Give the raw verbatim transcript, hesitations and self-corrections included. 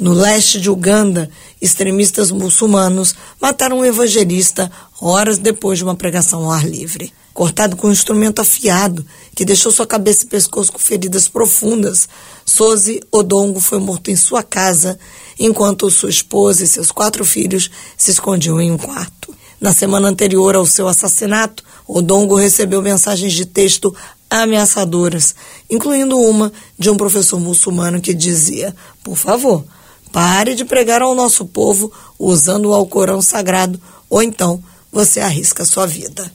No leste de Uganda, extremistas muçulmanos mataram um evangelista horas depois de uma pregação ao ar livre. Cortado com um instrumento afiado, que deixou sua cabeça e pescoço com feridas profundas, Sozi Odongo foi morto em sua casa, enquanto sua esposa e seus quatro filhos se escondiam em um quarto. Na semana anterior ao seu assassinato, Odongo recebeu mensagens de texto ameaçadoras, incluindo uma de um professor muçulmano que dizia: por favor, pare de pregar ao nosso povo usando o Alcorão sagrado, ou então você arrisca sua vida.